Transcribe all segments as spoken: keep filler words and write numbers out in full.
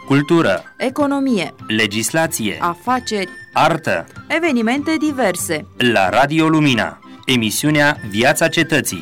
cultură, economie, legislație, afaceri, artă, evenimente diverse. La Radio Lumina, emisiunea Viața Cetății.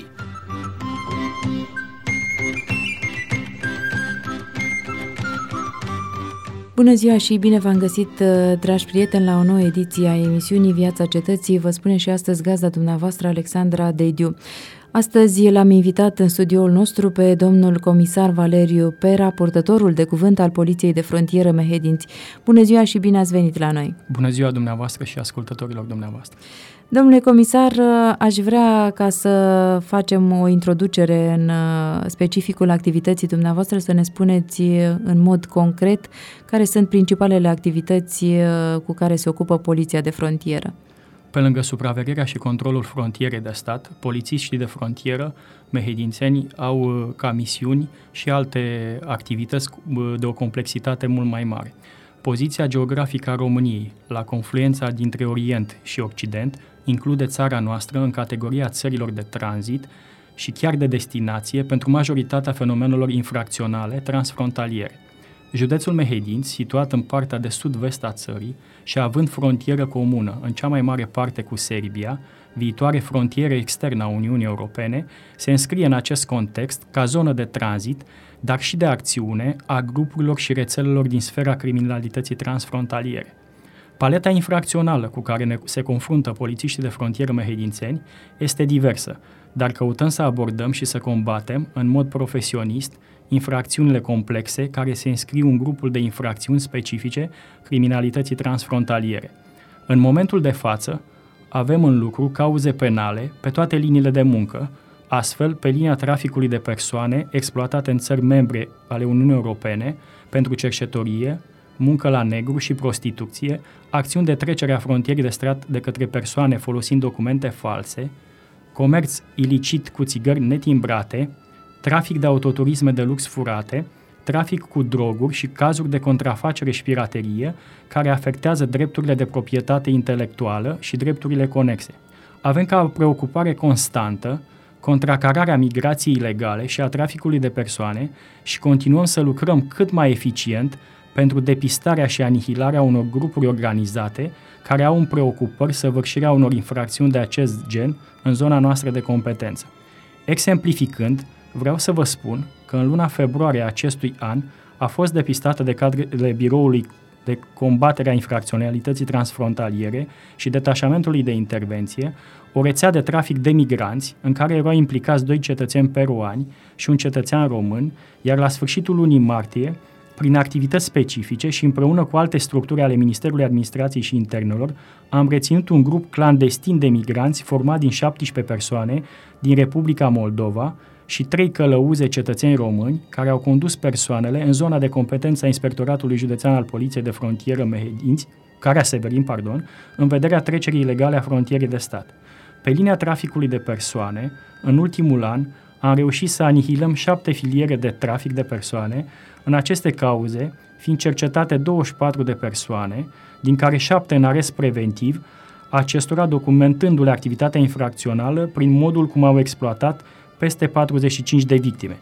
Bună ziua și bine v-am găsit, dragi prieteni, la o nouă ediție a emisiunii Viața Cetății. Vă spune și astăzi gazda dumneavoastră, Alexandra Dediu. Astăzi l-am invitat în studioul nostru pe domnul comisar Valeriu Pera, purtătorul de cuvânt al Poliției de Frontieră Mehedinți. Bună ziua și bine ați venit la noi! Bună ziua dumneavoastră și ascultătorilor dumneavoastră! Domnule comisar, aș vrea ca să facem o introducere în specificul activității dumneavoastră, să ne spuneți în mod concret care sunt principalele activități cu care se ocupă Poliția de Frontieră. Pe lângă supravegherea și controlul frontierei de stat, polițiștii de frontieră mehedințeni au ca misiuni și alte activități de o complexitate mult mai mare. Poziția geografică a României, la confluența dintre Orient și Occident, include țara noastră în categoria țărilor de tranzit și chiar de destinație pentru majoritatea fenomenelor infracționale transfrontaliere. Județul Mehedinți, situat în partea de sud-vest a țării și având frontieră comună în cea mai mare parte cu Serbia, viitoare frontieră externă a Uniunii Europene, se înscrie în acest context ca zonă de tranzit, dar și de acțiune a grupurilor și rețelelor din sfera criminalității transfrontaliere. Paleta infracțională cu care ne, se confruntă polițiștii de frontieră mehedințeni este diversă, dar căutăm să abordăm și să combatem în mod profesionist infracțiunile complexe care se înscriu în grupul de infracțiuni specifice criminalității transfrontaliere. În momentul de față, avem în lucru cauze penale pe toate liniile de muncă, astfel, pe linia traficului de persoane exploatate în țări membre ale Uniunii Europene pentru cerșetorie, muncă la negru și prostituție, acțiuni de trecere a frontierii de strat de către persoane folosind documente false, comerț ilicit cu țigări netimbrate, trafic de autoturisme de lux furate, trafic cu droguri și cazuri de contrafacere și piraterie care afectează drepturile de proprietate intelectuală și drepturile conexe. Avem ca preocupare constantă contracararea migrației ilegale și a traficului de persoane și continuăm să lucrăm cât mai eficient pentru depistarea și anihilarea unor grupuri organizate care au în preocupări săvârșirea unor infracțiuni de acest gen în zona noastră de competență. Exemplificând, vreau să vă spun că în luna februarie acestui an a fost depistată de cadrele Biroului de combatere a infracționalității transfrontaliere și detașamentului de intervenție o rețea de trafic de migranți în care erau implicați doi cetățeni peruani și un cetățean român, iar la sfârșitul lunii martie, prin activități specifice și împreună cu alte structuri ale Ministerului Administrației și Internelor, am reținut un grup clandestin de migranți format din șaptesprezece persoane din Republica Moldova și trei călăuze cetățeni români care au condus persoanele în zona de competență a Inspectoratului Județean al Poliției de Frontieră Mehedinți, Carea Severin, pardon, în vederea trecerii ilegale a frontierei de stat. Pe linia traficului de persoane, în ultimul an, am reușit să anihilăm șapte filiere de trafic de persoane, în aceste cauze fiind cercetate douăzeci și patru de persoane, din care șapte în arest preventiv, acestora documentându-le activitatea infracțională prin modul cum au exploatat peste patruzeci și cinci de victime.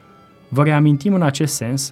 Vă reamintim în acest sens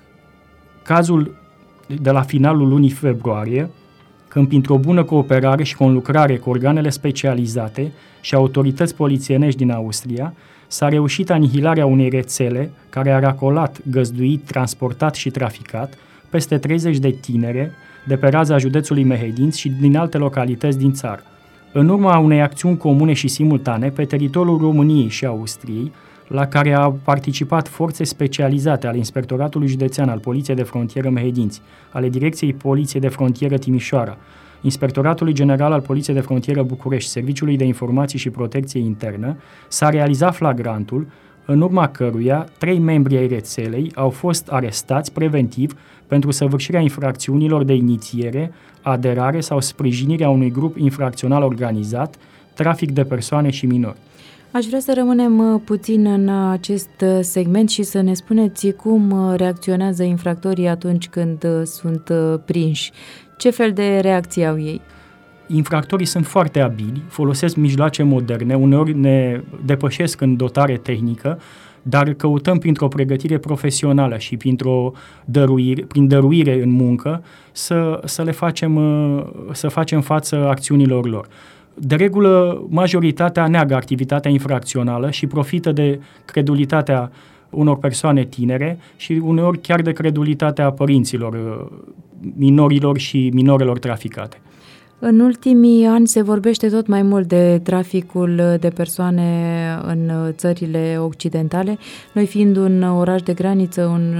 cazul de la finalul lunii februarie, când printr-o bună cooperare și conlucrare cu organele specializate și autorități polițienești din Austria, s-a reușit anihilarea unei rețele care a racolat, găzduit, transportat și traficat peste treizeci de tinere de pe raza județului Mehedinți și din alte localități din țară. În urma unei acțiuni comune și simultane pe teritoriul României și Austriei, la care au participat forțe specializate ale Inspectoratului Județean al Poliției de Frontieră Mehedinți, ale Direcției Poliției de Frontieră Timișoara, Inspectoratului General al Poliției de Frontieră București, Serviciului de Informații și Protecție Internă, s-a realizat flagrantul, în urma căruia trei membri ai rețelei au fost arestați preventiv pentru săvârșirea infracțiunilor de inițiere, aderare sau sprijinirea unui grup infracțional organizat, trafic de persoane și minori. Aș vrea să rămânem puțin în acest segment și să ne spuneți cum reacționează infractorii atunci când sunt prinși. Ce fel de reacții au ei? Infractorii sunt foarte abili, folosesc mijloace moderne, uneori ne depășesc în dotare tehnică dar căutăm printr-o pregătire profesională și printr-o dăruire, prin dăruire în muncă să, să le facem, să facem față acțiunilor lor. De regulă, majoritatea neagă activitatea infracțională și profită de credulitatea unor persoane tinere și uneori chiar de credulitatea părinților, minorilor și minorelor traficate. În ultimii ani se vorbește tot mai mult de traficul de persoane în țările occidentale. Noi fiind un oraș de graniță, un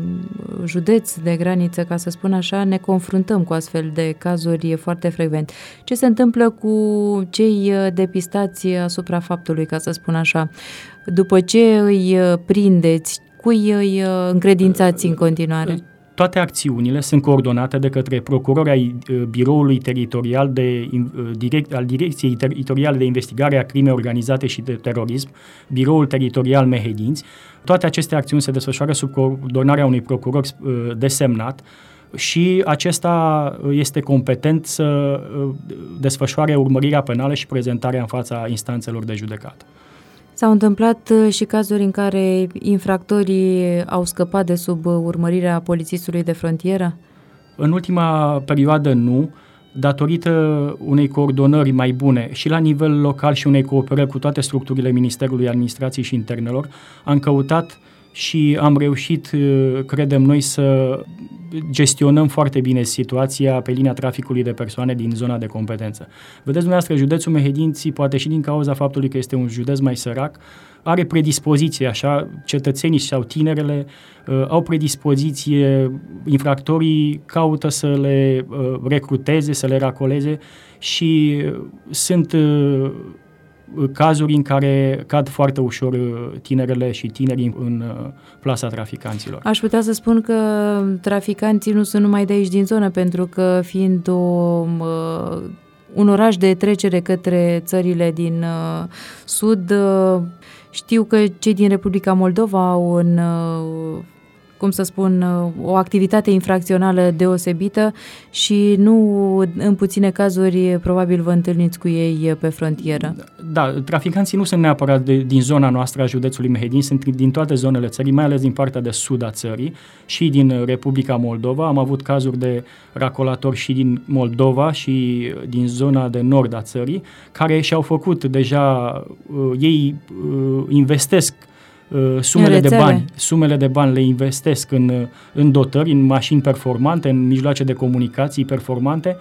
județ de graniță, ca să spun așa, ne confruntăm cu astfel de cazuri foarte frecvent. Ce se întâmplă cu cei depistați asupra faptului, ca să spun așa? După ce îi prindeți, cui îi încredințați în continuare? Toate acțiunile sunt coordonate de către procurori ai biroului teritorial de, direct, al Direcției Teritoriale de Investigare a Crimei Organizate și de Terorism, biroul teritorial Mehedinți. Toate aceste acțiuni se desfășoară sub coordonarea unui procuror desemnat și acesta este competent să desfășoare urmărirea penală și prezentarea în fața instanțelor de judecată. S-au întâmplat și cazuri în care infractorii au scăpat de sub urmărirea polițistului de frontieră? În ultima perioadă nu, datorită unei coordonări mai bune și la nivel local și unei cooperări cu toate structurile Ministerului Administrației și Internelor, am căutat și am reușit, credem noi, să gestionăm foarte bine situația pe linia traficului de persoane din zona de competență. Vedeți dumneavoastră, județul Mehedinți, poate și din cauza faptului că este un județ mai sărac, are predispoziție, așa, cetățenii sau tinerele uh, au predispoziție, infractorii caută să le uh, recruteze, să le racoleze și uh, sunt uh, cazuri în care cad foarte ușor tinerele și tinerii în plasa traficanților. Aș putea să spun că traficanții nu sunt numai de aici din zonă, pentru că fiind o, un oraș de trecere către țările din sud, știu că cei din Republica Moldova au un, cum să spun, o activitate infracțională deosebită și nu în puține cazuri probabil vă întâlniți cu ei pe frontieră. Da, traficanții nu sunt neapărat de, din zona noastră a județului Mehedinți, sunt din toate zonele țării, mai ales din partea de sud a țării și din Republica Moldova. Am avut cazuri de racolatori și din Moldova și din zona de nord a țării, care și-au făcut deja, uh, ei uh, investesc Sumele de bani, sumele de bani le investesc în, în dotări, în mașini performante, în mijloace de comunicații performante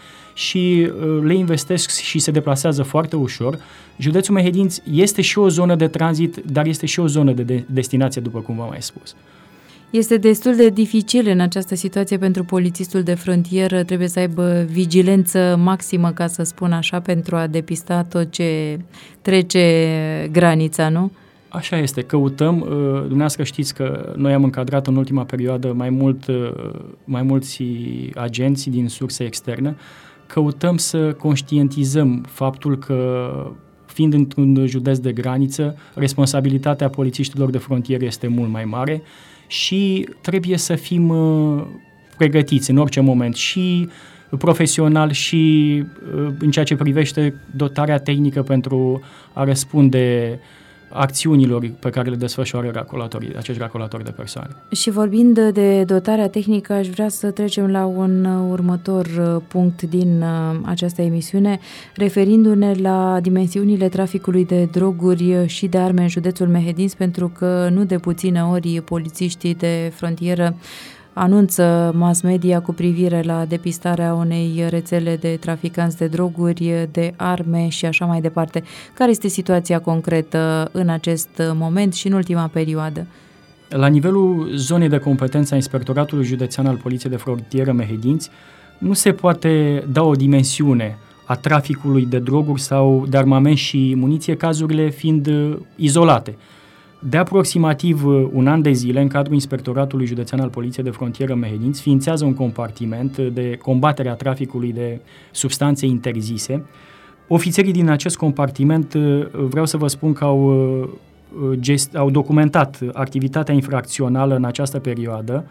și le investesc și se deplasează foarte ușor. Județul Mehedinți este și o zonă de tranzit, dar este și o zonă de, de destinație, după cum v-am mai spus. Este destul de dificil în această situație pentru polițistul de frontieră, trebuie să aibă vigilență maximă, ca să spun așa, pentru a depista tot ce trece granița, nu? Așa este, căutăm, dumneavoastră știți că noi am încadrat în ultima perioadă mai, mult, mai mulți agenți din surse externe, căutăm să conștientizăm faptul că, fiind într-un județ de graniță, responsabilitatea polițiștilor de frontieră este mult mai mare și trebuie să fim pregătiți în orice moment și profesional și în ceea ce privește dotarea tehnică pentru a răspunde acțiunilor pe care le desfășoară racolatorii, acești racolatori de persoane. Și vorbind de dotarea tehnică, aș vrea să trecem la un următor punct din această emisiune, referindu-ne la dimensiunile traficului de droguri și de arme în județul Mehedinți, pentru că nu de puține ori polițiștii de frontieră anunță mass media cu privire la depistarea unei rețele de traficanți de droguri, de arme și așa mai departe. Care este situația concretă în acest moment și în ultima perioadă? La nivelul zonei de competență a Inspectoratului Județean al Poliției de Frontieră Mehedinți, nu se poate da o dimensiune a traficului de droguri sau de armament și muniție, cazurile fiind izolate. De aproximativ un an de zile, în cadrul Inspectoratului Județean al Poliției de Frontieră Mehedinți, ființează un compartiment de combatere a traficului de substanțe interzise. Ofițerii din acest compartiment, vreau să vă spun că au, gest, au documentat activitatea infracțională în această perioadă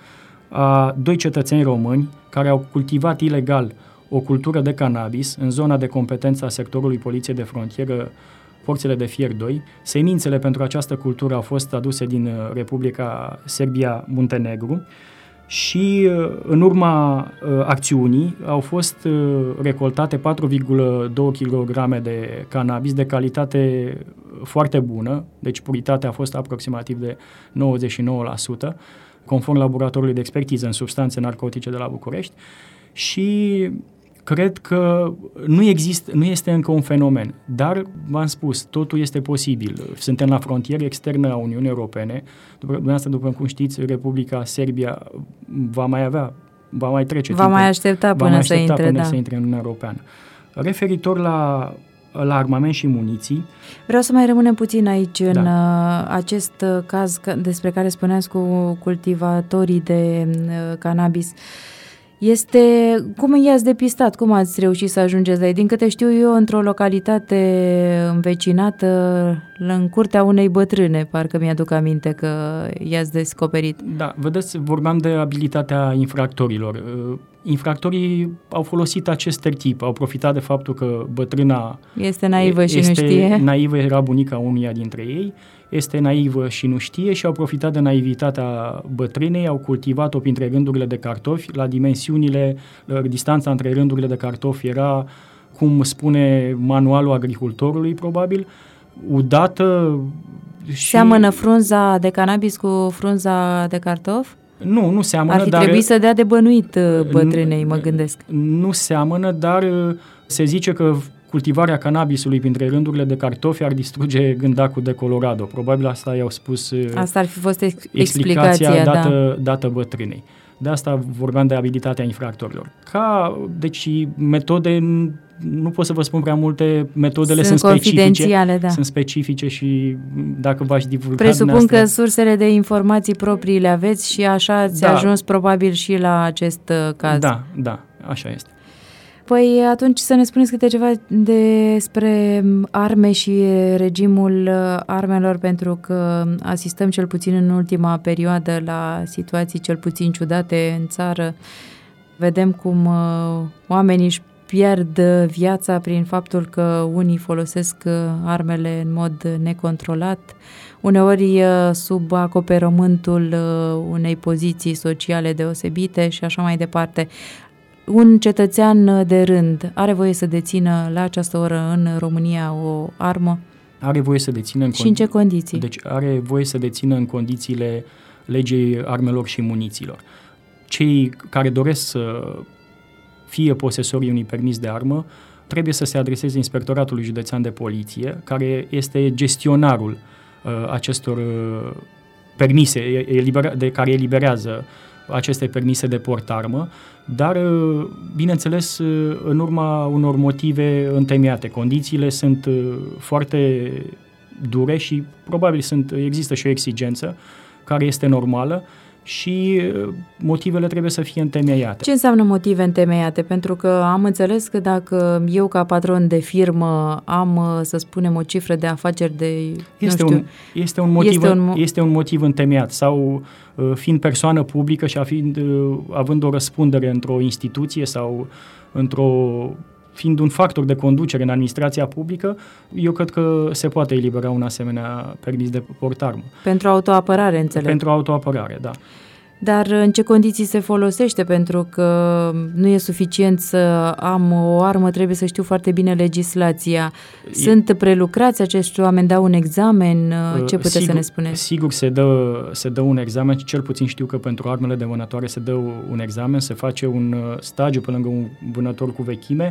a doi cetățeni români care au cultivat ilegal o cultură de cannabis în zona de competență a sectorului Poliției de Frontieră porțile de fier doi. Semințele pentru această cultură au fost aduse din Republica Serbia-Muntenegru și în urma acțiunii au fost recoltate patru virgulă doi kilograme de cannabis de calitate foarte bună, deci puritatea a fost aproximativ de nouăzeci și nouă la sută, conform laboratorului de expertiză în substanțe narcotice de la București, și cred că nu există, nu este încă un fenomen, dar v-am spus, totul este posibil. Suntem la frontieră externă a Uniunii Europene. După, dumneavoastră, după cum știți, Republica Serbia va mai avea, va mai trece Va mai aștepta până, va mai să, aștepta intre, până da. să intre în Uniunea Europeană. Referitor la, la armament și muniții... Vreau să mai rămânem puțin aici în Da. acest caz despre care spuneați cu cultivatorii de cannabis. Este, cum i-ați depistat? Cum ați reușit să ajungeți la ei? Din câte știu eu, într-o localitate învecinată, în curtea unei bătrâne, parcă mi-aduc aminte că i-ați descoperit. Da, vedeți, vorbeam de abilitatea infractorilor. Infractorii au folosit acest tertip, au profitat de faptul că bătrâna este naivă și este nu știe. naivă, era bunica unuia dintre ei, este naivă și nu știe și au profitat de naivitatea bătrânei, au cultivat-o printre rândurile de cartofi, la dimensiunile, distanța între rândurile de cartofi era, cum spune manualul agricultorului, probabil, udată și... Seamănă frunza de cannabis cu frunza de cartof? Nu, nu seamănă, Ar fi dar... trebuit să dea de bănuit bătrânei, mă gândesc. Nu seamănă, dar se zice că cultivarea cannabisului printre rândurile de cartofi ar distruge gândacul de Colorado. Probabil asta i-au spus. Asta ar fi fost ex- explicația, explicația dată, da. dată bătrânei. De asta vorbeam de abilitatea infractorilor. Ca, deci, metode, nu pot să vă spun prea multe, metodele sunt, sunt specifice. confidențiale, da. Sunt specifice și dacă v-aș divulga... Presupun că sursele de informații proprii le aveți și așa ați da. ajuns probabil și la acest caz. Da, da, așa este. Păi atunci să ne spuneți câte ceva despre arme și regimul armelor, pentru că asistăm cel puțin în ultima perioadă la situații cel puțin ciudate în țară. Vedem cum oamenii își pierd viața prin faptul că unii folosesc armele în mod necontrolat, uneori sub acoperământul unei poziții sociale deosebite și așa mai departe. Un cetățean de rând are voie să dețină la această oră în România o armă? Are voie să dețină în și în ce condiții? Deci are voie să dețină în condițiile legii armelor și muniților. Cei care doresc să fie posesorii unui permis de armă trebuie să se adreseze Inspectoratului Județean de Poliție, care este gestionarul uh, acestor uh, permise elibera- de care eliberează aceste permise de portarmă, dar, bineînțeles, în urma unor motive întemeiate. Condițiile sunt foarte dure și probabil sunt, există și o exigență care este normală și motivele trebuie să fie întemeiate. Ce înseamnă motive întemeiate? Pentru că am înțeles că dacă eu ca patron de firmă am, să spunem, o cifră de afaceri de... Este, nu știu, un, este, un, motiv, este, un... este un motiv întemeiat sau fiind persoană publică și fiind, având o răspundere într-o instituție sau într-o... fiind un factor de conducere în administrația publică, eu cred că se poate elibera un asemenea permis de portarmă. Pentru autoapărare, înțeleg. Pentru autoapărare, da. Dar în ce condiții se folosește? Pentru că nu e suficient să am o armă, trebuie să știu foarte bine legislația. Sunt prelucrați acești oameni, dau un examen? Ce puteți sigur, să ne spuneți? Sigur se dă, se dă un examen, cel puțin știu că pentru armele de vânătoare se dă un examen, se face un stagiu pe lângă un vânător cu vechime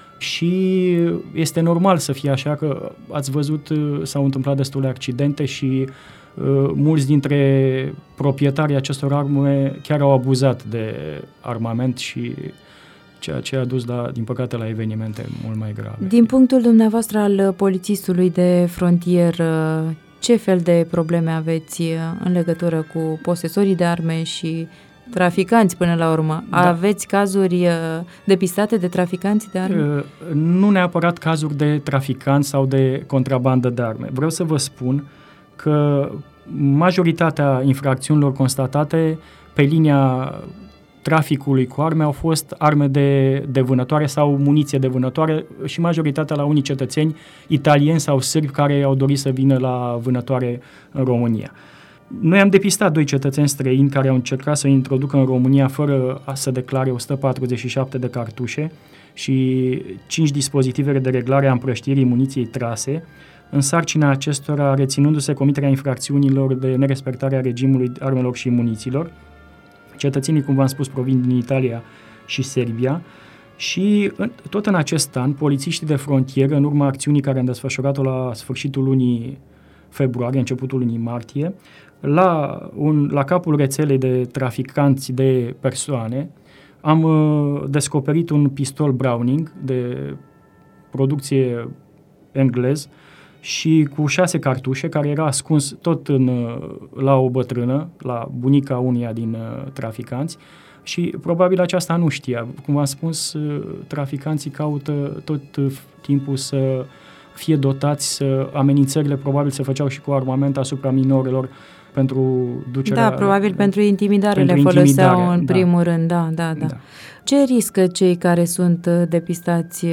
și este normal să fie așa, că ați văzut, s-au întâmplat destule accidente și uh, mulți dintre proprietarii acestor arme chiar au abuzat de armament și ceea ce a dus, la, din păcate, la evenimente mult mai grave. Din punctul dumneavoastră al polițistului de frontieră, ce fel de probleme aveți în legătură cu posesorii de arme și traficanți până la urmă? Da. Aveți cazuri depistate de traficanți de arme? Nu neapărat cazuri de traficanți sau de contrabandă de arme. Vreau să vă spun că majoritatea infracțiunilor constatate pe linia traficului cu arme au fost arme de, de vânătoare sau muniție de vânătoare și majoritatea la unii cetățeni italieni sau sârbi care au dorit să vină la vânătoare în România. Noi am depistat doi cetățeni străini care au încercat să introducă în România fără a să declare o sută patruzeci și șapte de cartușe și cinci dispozitive de reglare a împrăștirii muniției trase, în sarcina acestora reținându-se comiterea infracțiunilor de nerespectare a regimului armelor și munițiilor. Cetățenii, cum v-am spus, provin din Italia și Serbia și tot în acest an, polițiștii de frontieră, în urma acțiunii care am desfășurat-o la sfârșitul lunii februarie, începutul lunii martie, la, un, la capul rețelei de traficanți de persoane, am uh, descoperit un pistol Browning de producție englez și cu șase cartușe, care era ascuns tot în, la o bătrână, la bunica uneia din uh, traficanți, și probabil aceasta nu știa. Cum v-am spus, uh, traficanții caută tot uh, timpul să fie dotați, să amenințările probabil se făceau și cu armament asupra minorilor pentru ducerea... Da, probabil pentru intimidare pentru le foloseau intimidare, în da. primul rând, da, da, da, da. Ce riscă cei care sunt depistați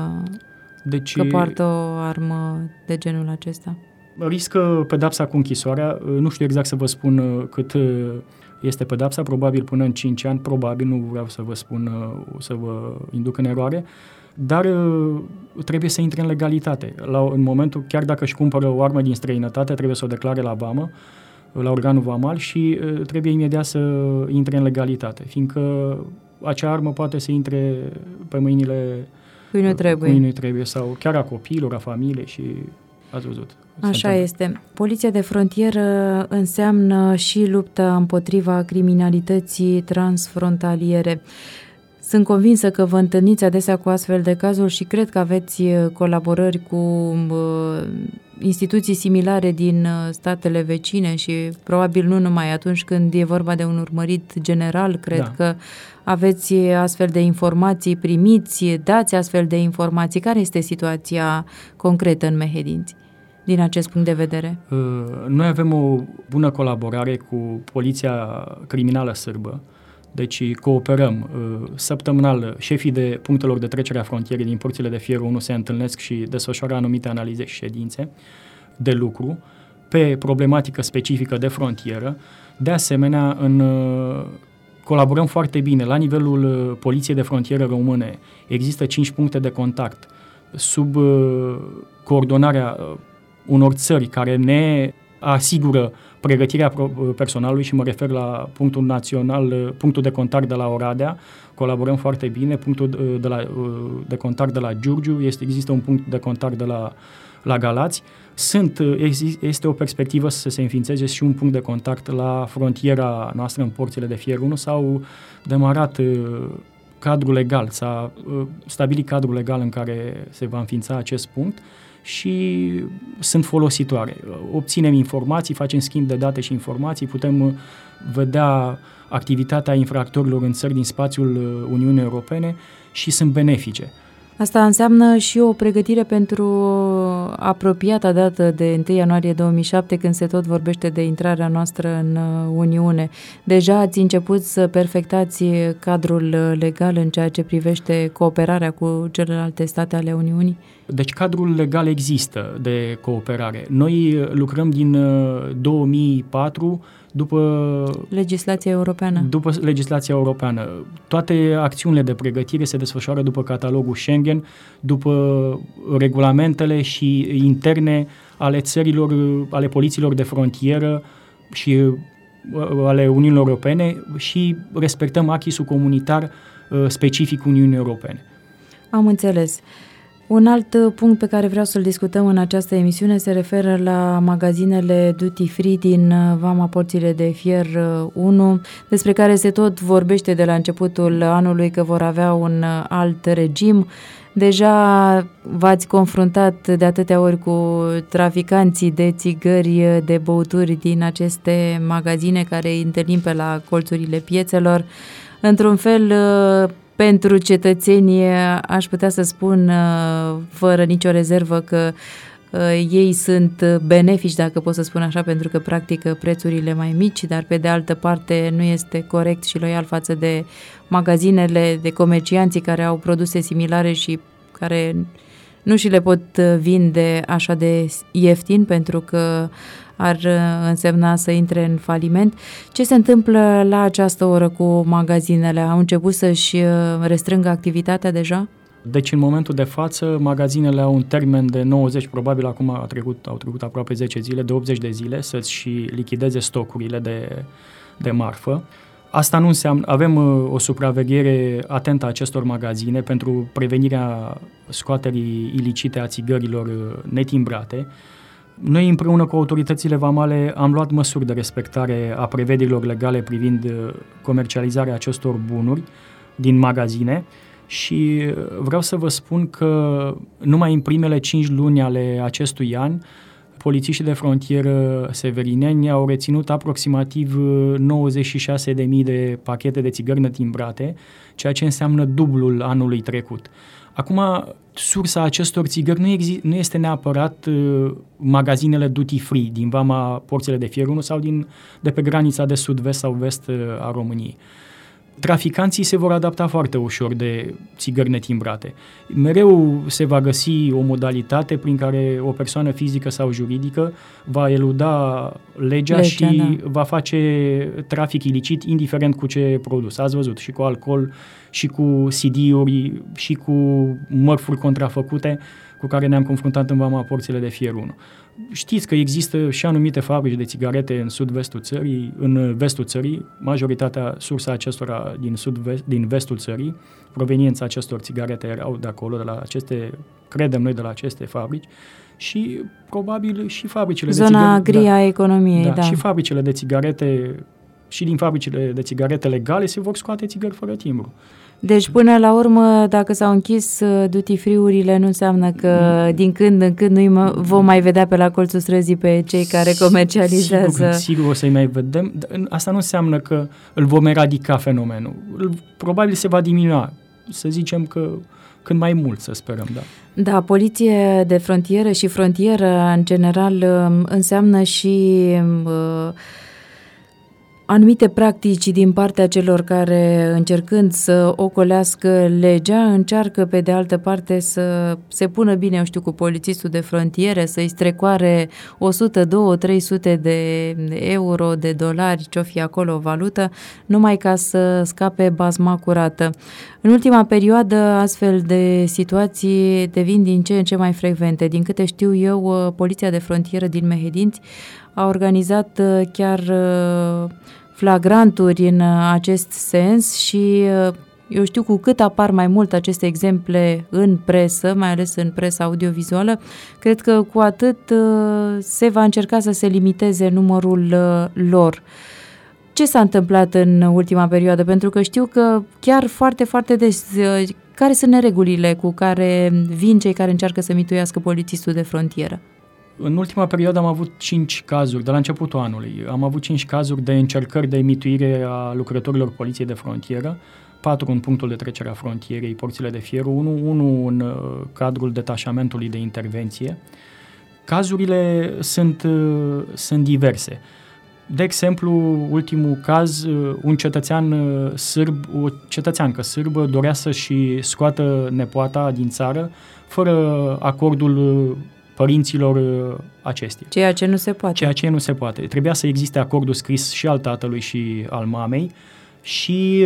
deci, că poartă o armă de genul acesta? Riscă pedapsa cu închisoarea. Nu știu exact să vă spun cât este pedapsa, probabil până în cinci ani, probabil, nu vreau să vă spun, să vă induc în eroare, dar trebuie să intre în legalitate. La, în momentul, chiar dacă își cumpără o armă din străinătate, trebuie să o declare la vamă, la organul vamal și trebuie imediat să intre în legalitate, fiindcă acea armă poate să intre pe mâinile cui nu trebuie. Cui nu trebuie sau chiar a copiilor, a familiei și ați văzut. Așa este. Poliția de frontieră înseamnă și lupta împotriva criminalității transfrontaliere. Sunt convinsă că vă întâlniți adesea cu astfel de cazuri și cred că aveți colaborări cu uh, instituții similare din statele vecine și probabil nu numai atunci când e vorba de un urmărit general, cred da. că aveți astfel de informații, primiți, dați astfel de informații. Care este situația concretă în Mehedinți din acest punct de vedere? Uh, noi avem o bună colaborare cu Poliția Criminală Sârbă. Deci cooperăm uh, săptămânal, șefii de punctelor de trecere a frontierei din porțile de fier unu se întâlnesc și desfășoară anumite analize și ședințe de lucru pe problematică specifică de frontieră. De asemenea, în, uh, colaborăm foarte bine la nivelul uh, Poliției de Frontieră Române. Există cinci puncte de contact sub uh, coordonarea uh, unor țări care ne asigură pregătirea personalului și mă refer la punctul național, punctul de contact de la Oradea, colaborăm foarte bine, punctul de, la, de contact de la Giurgiu, este, există un punct de contact de la, la Galați. Sunt, este o perspectivă să se înființeze și un punct de contact la frontiera noastră în porțile de fier unu. S-au demarat cadrul legal, s-a stabilit cadrul legal în care se va înființa acest punct și sunt folositoare. Obținem informații, facem schimb de date și informații, putem vedea activitatea infractorilor în țări din spațiul Uniunii Europene și sunt benefice. Asta înseamnă și o pregătire pentru apropiata dată de întâi ianuarie două mii șapte, când se tot vorbește de intrarea noastră în Uniune. Deja ați început să perfectați cadrul legal în ceea ce privește cooperarea cu celelalte state ale Uniunii? Deci cadrul legal există de cooperare. Noi lucrăm din două mii patru după legislația europeană. După legislația europeană. Toate acțiunile de pregătire se desfășoară după catalogul Schengen, după regulamentele și interne ale țărilor, ale polițiilor de frontieră și ale Uniunii Europene și respectăm acquis-ul comunitar specific Uniunii Europene. Am înțeles. Un alt punct pe care vreau să-l discutăm în această emisiune se referă la magazinele duty free din Vama Porțile de Fier unu, despre care se tot vorbește de la începutul anului că vor avea un alt regim. Deja v-ați confruntat de atâtea ori cu traficanții de țigări, de băuturi din aceste magazine care îi întâlnim pe la colțurile piețelor. Într-un fel, pentru cetățenii, aș putea să spun fără nicio rezervă că ei sunt benefici, dacă pot să spun așa, pentru că practică prețurile mai mici, dar pe de altă parte nu este corect și loial față de magazinele, de comercianții care au produse similare și care nu și le pot vinde așa de ieftin pentru că ar însemna să intre în faliment. Ce se întâmplă la această oră cu magazinele? Au început să-și restrângă activitatea deja? Deci în momentul de față magazinele au un termen de nouăzeci, probabil acum a trecut, au trecut aproape zece zile, de optzeci de zile să-și lichideze stocurile de, de marfă. Asta nu înseamnă, avem o supraveghere atentă a acestor magazine pentru prevenirea scoaterii ilicite a țigărilor netimbrate. Noi împreună cu autoritățile vamale am luat măsuri de respectare a prevederilor legale privind comercializarea acestor bunuri din magazine și vreau să vă spun că numai în primele cinci luni ale acestui an polițiștii de frontieră severineni au reținut aproximativ nouăzeci și șase de mii de pachete de țigări netimbrate, ceea ce înseamnă dublul anului trecut. Acum, sursa acestor țigări nu, exi- nu este neapărat uh, magazinele duty-free din vama Porțile de Fier unu sau din, de pe granița de sud-vest sau vest uh, a României. Traficanții se vor adapta foarte ușor de țigări netimbrate. Mereu se va găsi o modalitate prin care o persoană fizică sau juridică va eluda legea, legea și da. va face trafic ilicit indiferent cu ce produs. Ați văzut și cu alcool, și cu C D-uri, și cu mărfuri contrafăcute cu care ne-am confruntat în vama Porțile de Fier unu. Știți că există și anumite fabrici de țigarete în sud-vestul țării, în vestul țării, majoritatea sursa acestora din, sud-vest, din vestul țării, proveniența acestor țigarete erau de acolo, de la aceste, credem noi, de la aceste fabrici și probabil și fabricile Zona de țigarete. Zona gri a economiei, da, da. Și fabricile de țigarete, și din fabricile de țigarete legale se vor scoate țigări fără timbru. Deci, până la urmă, dacă s-au închis duty-free-urile, nu înseamnă că din când în când nu vom mai vedea pe la colțul străzii pe cei care comercializează. Sigur, sigur o să-i mai vedem. Asta nu înseamnă că îl vom eradica fenomenul. Probabil se va diminua. Să zicem că cât mai mult, să sperăm, da. Da, poliție de frontieră și frontieră, în general, înseamnă și Uh, anumite practici din partea celor care, încercând să ocolească legea, încearcă pe de altă parte să se pună bine, eu știu, cu polițistul de frontiere, să-i strecoare o sută, două sute, trei sute de euro, de dolari, ce-o fi acolo, valută, numai ca să scape basma curată. În ultima perioadă, astfel de situații devin din ce în ce mai frecvente. Din câte știu eu, Poliția de Frontieră din Mehedinți a organizat chiar flagranturi în acest sens și eu știu cu cât apar mai mult aceste exemple în presă, mai ales în presa audiovizuală, cred că cu atât se va încerca să se limiteze numărul lor. Ce s-a întâmplat în ultima perioadă? Pentru că știu că chiar foarte, foarte des, care sunt neregulile cu care vin cei care încearcă să mituiască polițistul de frontieră? În ultima perioadă am avut cinci cazuri, de la începutul anului, am avut cinci cazuri de încercări de mituire a lucrătorilor poliției de frontieră, patru în punctul de trecere a frontierei, Porțile de Fier unu, unul în cadrul detașamentului de intervenție. Cazurile sunt, sunt diverse. De exemplu, ultimul caz, un cetățean sârb, o cetățeancă sârbă dorea să-și scoată nepoata din țară fără acordul părinților acestea. Ceea ce nu se poate. Ceea ce nu se poate. Trebuia să existe acordul scris și al tatălui și al mamei și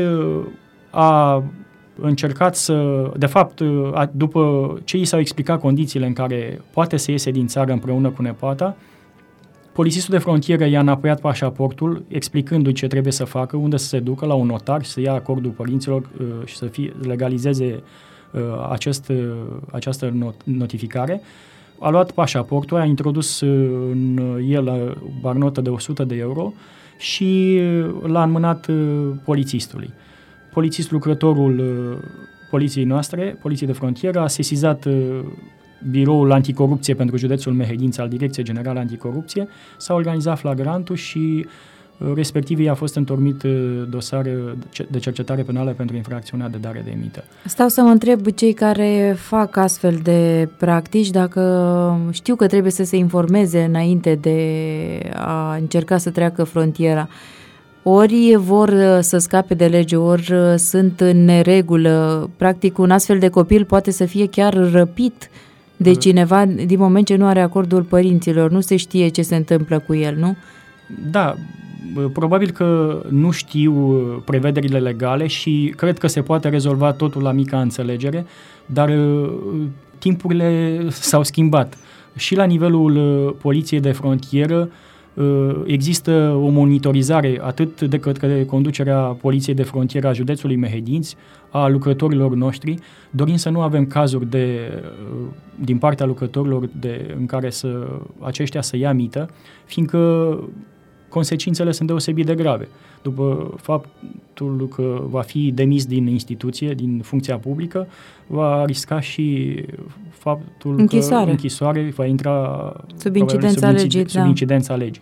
a încercat să, de fapt, a, după ce i s-au explicat condițiile în care poate să iese din țară împreună cu nepoata, polițistul de frontieră i-a înapoiat pașaportul, explicându-i ce trebuie să facă, unde să se ducă la un notar, să ia acordul părinților uh, și să fie, legalizeze uh, acest, uh, această not- notificare. A luat pașaportul, a introdus în el o barnotă de o sută de euro și l-a înmânat polițistului. Polițist, lucrătorul poliției noastre, poliției de frontieră, a sesizat biroul anticorupție pentru județul Mehedinți al Direcției Generale Anticorupție, s-a organizat flagrantul și respectiv i-a fost întornit dosar de cercetare penală pentru infracțiunea de dare de mită. Stau să mă întreb cei care fac astfel de practici dacă știu că trebuie să se informeze înainte de a încerca să treacă frontiera. Ori vor să scape de lege, ori sunt în neregulă. Practic, un astfel de copil poate să fie chiar răpit de cineva din moment ce nu are acordul părinților. Nu se știe ce se întâmplă cu el, nu? Da, probabil că nu știu prevederile legale și cred că se poate rezolva totul la mica înțelegere, dar timpurile s-au schimbat. Și la nivelul poliției de frontieră există o monitorizare atât de către conducerea Poliției de Frontieră a județului Mehedinți, a lucrătorilor noștri, dorind să nu avem cazuri de, din partea lucrătorilor de, în care să, aceștia să ia mită, fiindcă consecințele sunt deosebit de grave. După faptul că va fi demis din instituție, din funcția publică, va risca și faptul închisoare. că închisoare va intra sub incidența legii. Sub da. incidența legii.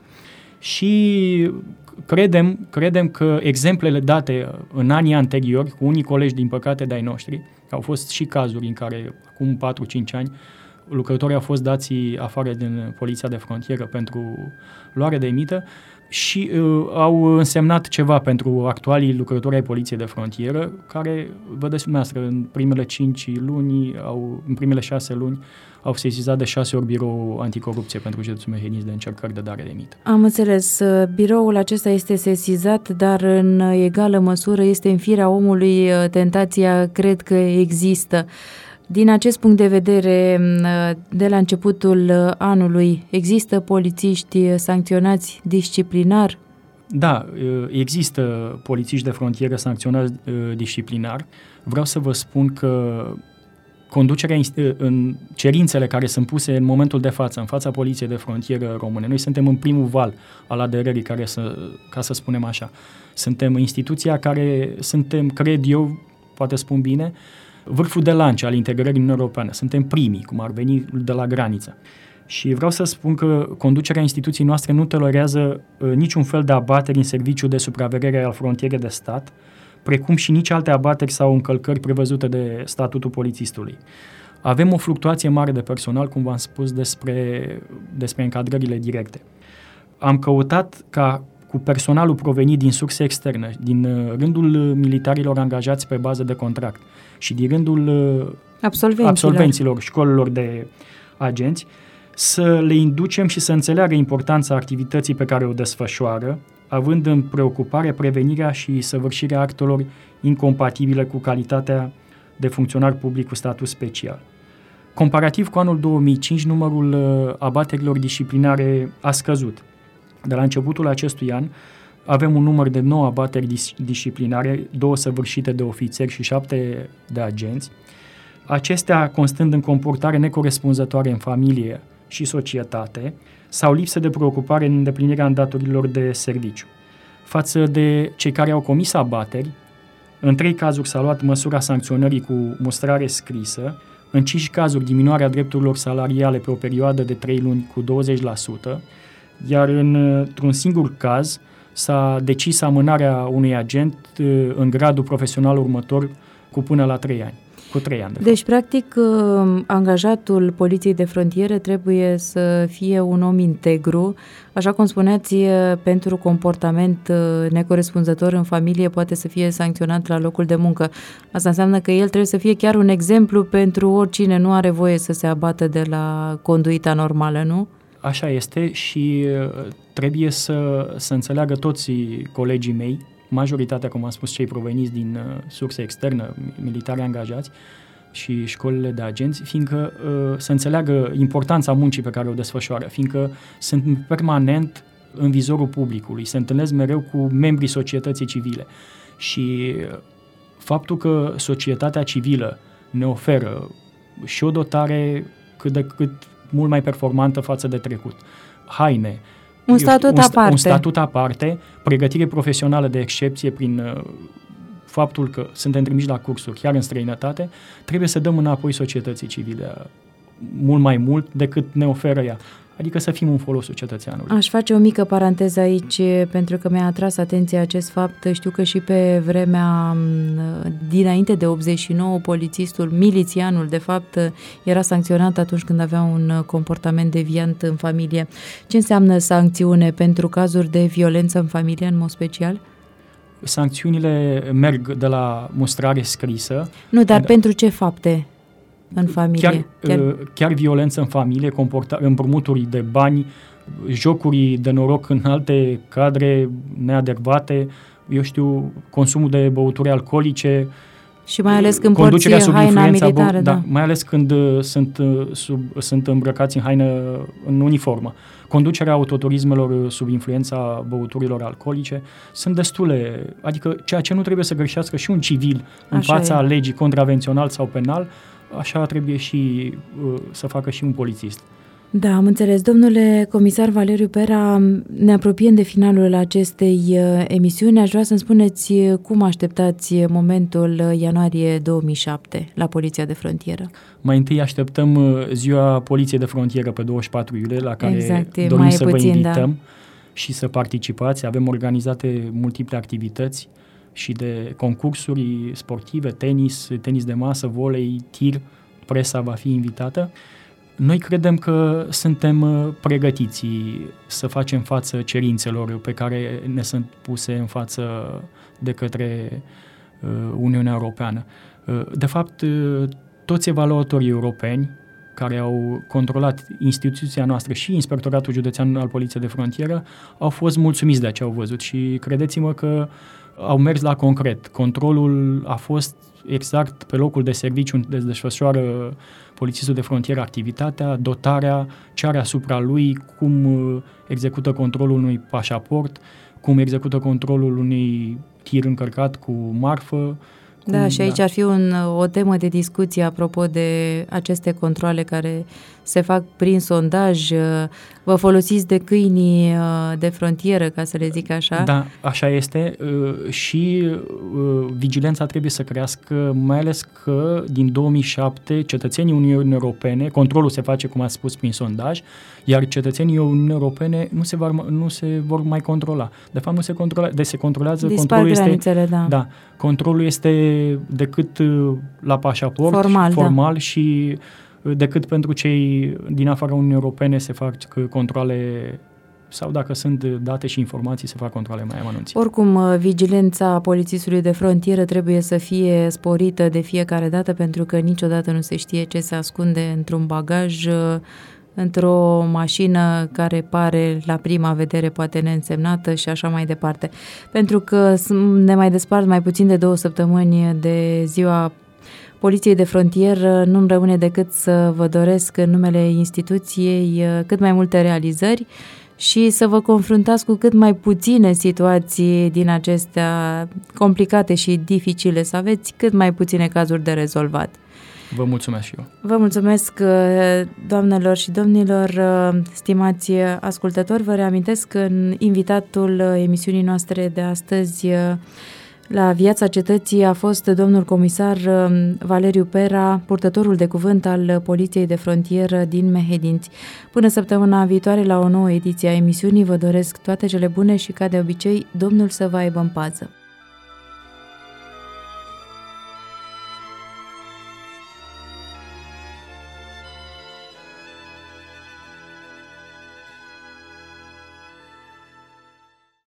Și credem, credem că exemplele date în anii anteriori, cu unii colegi, din păcate, de-ai noștri, au fost și cazuri în care, acum patru cinci ani, lucrătorii au fost dați afară din Poliția de Frontieră pentru luare de mită și uh, au însemnat ceva pentru actualii lucrători ai Poliției de Frontieră, care, vedeți dumneavoastră, în primele cinci luni, au, în primele șase luni, au sesizat de șase ori birou anticorupție pentru județul Mehedinți de încercări de dare de mită. Am înțeles. Biroul acesta este sesizat, dar în egală măsură este în firea omului, tentația cred că există. Din acest punct de vedere, de la începutul anului, există polițiști sancționați disciplinar? Da, există polițiști de frontieră sancționați disciplinar. Vreau să vă spun că conducerea în cerințele care sunt puse în momentul de față, în fața Poliției de Frontieră române, noi suntem în primul val al aderării, care să, ca să spunem așa. Suntem instituția care suntem, cred eu, poate spun bine, vârful de lance al integrării în Europeană. Suntem primii, cum ar veni de la graniță. Și vreau să spun că conducerea instituției noastre nu tolerează uh, niciun fel de abateri în serviciu de supraveghere al frontierei de stat, precum și nici alte abateri sau încălcări prevăzute de statutul polițistului. Avem o fluctuație mare de personal, cum v-am spus, despre, despre încadrările directe. Am căutat ca cu personalul provenit din surse externe, din rândul militarilor angajați pe bază de contract și din rândul absolvenților, absolvenților școlilor de agenți, să le inducem și să înțeleagă importanța activității pe care o desfășoară, având în preocupare prevenirea și săvârșirea actelor incompatibile cu calitatea de funcționar public cu statut special. Comparativ cu anul două mii cinci, numărul abaterilor disciplinare a scăzut. De la începutul acestui an avem un număr de nouă abateri dis- disciplinare, două săvârșite de ofițeri și șapte de agenți, acestea constând în comportare necorespunzătoare în familie și societate sau lipsă de preocupare în îndeplinirea îndatorilor de serviciu. Față de cei care au comis abateri, în trei cazuri s-a luat măsura sancționării cu mustrare scrisă, în cinci cazuri diminuarea drepturilor salariale pe o perioadă de trei luni cu douăzeci la sută, iar într-un singur caz s-a decis amânarea unui agent în gradul profesional următor cu până la trei ani. Cu trei ani, de deci, fapt. practic, angajatul Poliției de Frontieră trebuie să fie un om integru, așa cum spuneați, pentru comportament necorespunzător în familie poate să fie sancționat la locul de muncă. Asta înseamnă că el trebuie să fie chiar un exemplu pentru oricine nu are voie să se abată de la conduita normală, nu? Așa este și trebuie să, să înțeleagă toți colegii mei, majoritatea, cum am spus, cei proveniți din uh, surse externe, militari angajați și școlile de agenți, fiindcă uh, să înțeleagă importanța muncii pe care o desfășoară, fiindcă sunt permanent în vizorul publicului, se întâlnesc mereu cu membrii societății civile și uh, faptul că societatea civilă ne oferă și o dotare cât de cât mult mai performantă față de trecut, haine, Un statut, un, aparte. un statut aparte, pregătire profesională de excepție prin uh, faptul că suntem trimiși la cursuri chiar în străinătate, trebuie să dăm înapoi societății civile mult mai mult decât ne oferă ea. adică să fim în folosul cetățeanului. Aș face o mică paranteză aici, pentru că mi-a atras atenția acest fapt. Știu că și pe vremea dinainte de optzeci și nouă, polițistul, milițianul, de fapt, era sancționat atunci când avea un comportament deviant în familie. Ce înseamnă sancțiune pentru cazuri de violență în familie, în mod special? Sancțiunile merg de la mustrare scrisă. Nu, dar de... pentru ce fapte în familie? Chiar, chiar... chiar violență în familie, comporta... împrumuturi de bani, jocuri de noroc în alte cadre neadecvate, eu știu, consumul de băuturi alcoolice. Și mai ales când porți haina militară, da. da. Mai ales când uh, sunt, uh, sub, sunt îmbrăcați în haină, în uniformă. Conducerea autoturismelor sub influența băuturilor alcoolice sunt destule, adică ceea ce nu trebuie să greșească și un civil în așa fața e. legii, contravențional sau penal, așa trebuie și uh, să facă și un polițist. Da, am înțeles. Domnule comisar Valeriu Pera, ne apropiem de finalul acestei emisiuni. Aș vrea să-mi spuneți cum așteptați momentul ianuarie două mii șapte la Poliția de Frontieră. Mai întâi așteptăm ziua Poliției de Frontieră pe douăzeci și patru iulie, la care exact, dorim mai să puțin, vă invităm da. și să participați. Avem organizate multiple activități și de concursuri sportive, tenis, tenis de masă, volei, tir, presa va fi invitată. Noi credem că suntem pregătiți să facem față cerințelor pe care ne sunt puse în față de către Uniunea Europeană. De fapt, toți evaluatorii europeni care au controlat instituția noastră și Inspectoratul Județean al Poliției de Frontieră au fost mulțumiți de ce au văzut și credeți-mă că au mers la concret. Controlul a fost exact pe locul de serviciu unde desfășoară polițistul de frontieră activitatea, dotarea, ce are asupra lui, cum execută controlul unui pașaport, cum execută controlul unui tir încărcat cu marfă. Cum, da, și aici da. ar fi un, o temă de discuție apropo de aceste controale care se fac prin sondaj. Vă folosiți de câinii de frontieră, ca să le zic așa? Da, așa este și vigilența trebuie să crească, mai ales că din două mii șapte cetățenii Uniunii Europene, controlul se face, cum ați spus, prin sondaj, iar cetățenii Uniunii Europene nu se, vor, nu se vor mai controla. De fapt, nu se controlează, deci se controlează, Dispar controlul granițele, este, da. da. Controlul este decât la pașaport, formal, formal da. și decât pentru cei din afara Uniunii Europene se fac controle sau dacă sunt date și informații se fac controle mai amănunțite. Oricum, vigilența polițistului de frontieră trebuie să fie sporită de fiecare dată pentru că niciodată nu se știe ce se ascunde într-un bagaj, într-o mașină care pare la prima vedere poate neînsemnată și așa mai departe. Pentru că ne mai despart mai puțin de două săptămâni de ziua Poliției de Frontieră, nu-mi rămâne decât să vă doresc în numele instituției cât mai multe realizări și să vă confruntați cu cât mai puține situații din acestea complicate și dificile, să aveți cât mai puține cazuri de rezolvat. Vă mulțumesc și eu. Vă mulțumesc, doamnelor și domnilor, stimați ascultători. Vă reamintesc că invitatul emisiunii noastre de astăzi la Viața Cetății a fost domnul comisar Valeriu Pera, purtătorul de cuvânt al Poliției de Frontieră din Mehedinți. Până săptămâna viitoare la o nouă ediție a emisiunii, vă doresc toate cele bune și, ca de obicei, Domnul să vă aibă în pază.